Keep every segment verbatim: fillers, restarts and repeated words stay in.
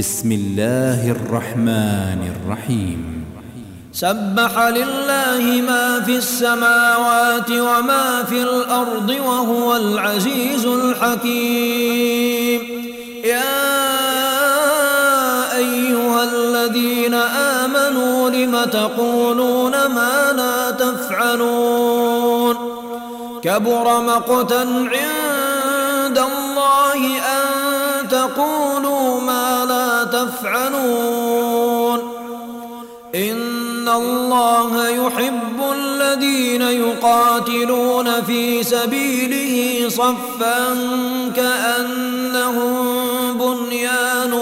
بسم الله الرحمن الرحيم. سبح لله ما في السماوات وما في الأرض وهو العزيز الحكيم. يا أيها الذين آمنوا لم تقولون ما لا تفعلون؟ كبر مقتا عند الله أن تقولوا ما لا تفعلون. إن الله يحب الذين يقاتلون في سبيله صفا كأنهم بنيان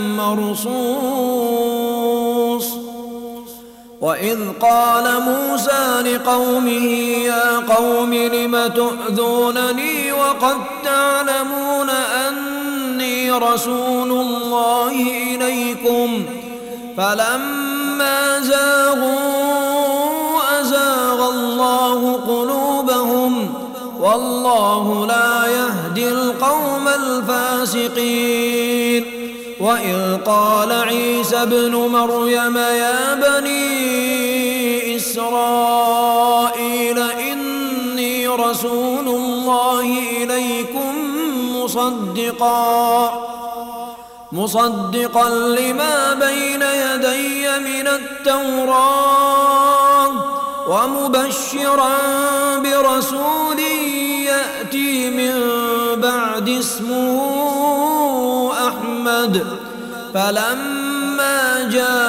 مرصوص. وإذ قال موسى لقومه يا قوم لم تؤذونني وقد تعلمون أني رسول الله إليكم؟ فلما زاغوا أزاغ الله قلوبهم والله لا يهدي القوم الفاسقين. وإذ قال عيسى ابن مريم يا بني إسرائيل إني رسول الله إليكم مصدقا مصدقا لما بين يدي من التوراة ومبشرا برسول يأتي من بعد اسمه أحمد. فلما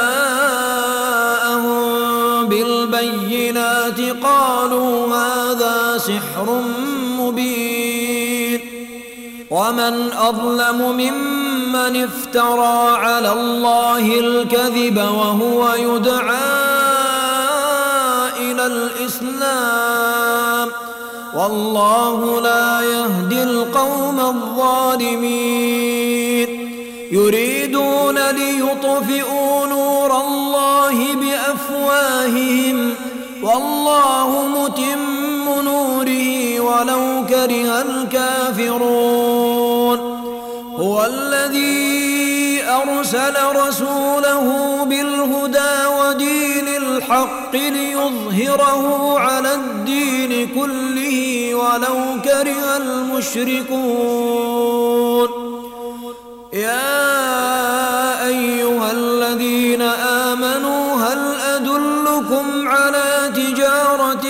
جاءهم بالبينات قالوا هذا سحر مبين. ومن أظلم ممن افترى على الله الكذب وهو يدعى إلى الإسلام والله لا يهدي القوم الظالمين. يريدون ليطفئوا نور الله بأفواههم والله متم نوره ولو كره الكافرون. هو الذي أرسل رسوله بالهدى ودين الحق ليظهره على الدين كله ولو كره المشركون. يا أيها الذين آمنوا هل أدلكم على تجارة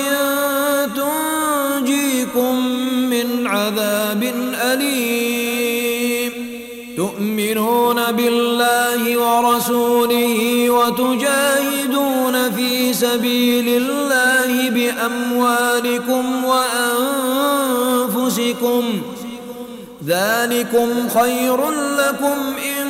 تنجيكم من عذاب أليم؟ تؤمنون بالله ورسوله وتجاهدون في سبيل الله بأموالكم وأنفسكم ذلكم خير لكم إن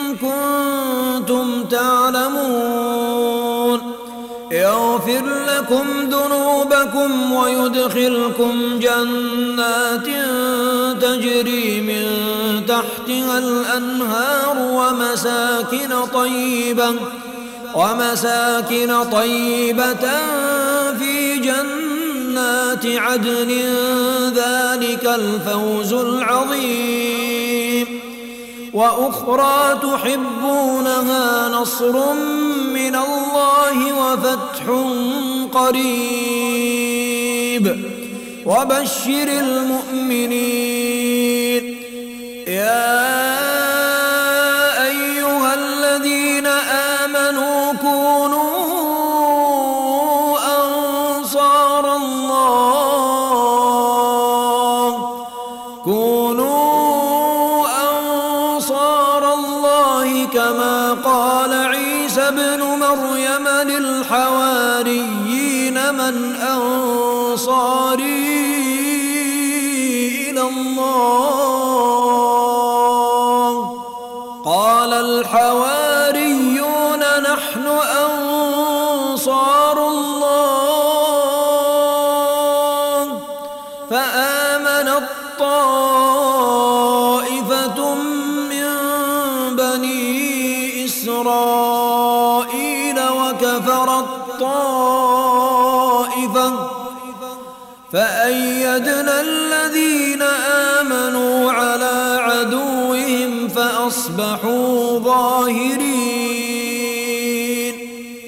كنتم تعلمون. يغفر لكم ذنوبكم ويدخلكم جنات تجري من تحتها الأنهار ومساكن طيبة ومساكن طيبة في جنات عدن ذلك الفوز العظيم. وأخرى تحبونها نصر من الله وفتح قريب وبشر المؤمنين. يا أيها الذين آمنوا كونوا أنصار الله كونوا أنصار الله كما قال عيسى ابن مريم للحواريين من أنصاري إلى الله؟ قال الحواريون نحن أنصار الله. فآمنت طائفة من بني إسرائيل وكفرت طائفة فأيدنا الذين آمنوا على عدوهم فأصبحوا الظاهرين.